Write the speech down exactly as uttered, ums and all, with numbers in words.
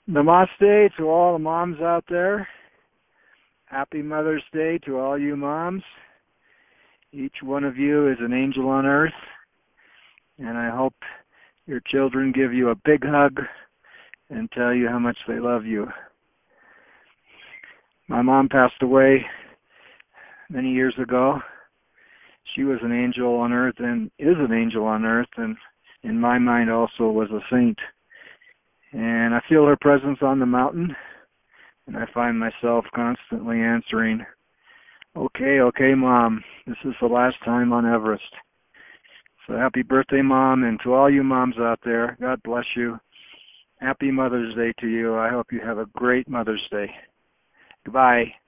Namaste to all the moms out there. Happy Mother's Day to all you moms. Each one of you is an angel on earth, and I hope your children give you a big hug and tell you how much they love you. My mom passed away many years ago. She was an angel on earth and is an angel on earth, and in my mind also was a saint. And I feel her presence on the mountain, and I find myself constantly answering, okay, okay, Mom, this is the last time on Everest. So happy birthday, Mom, and to all you moms out there, God bless you. Happy Mother's Day to you. I hope you have a great Mother's Day. Goodbye.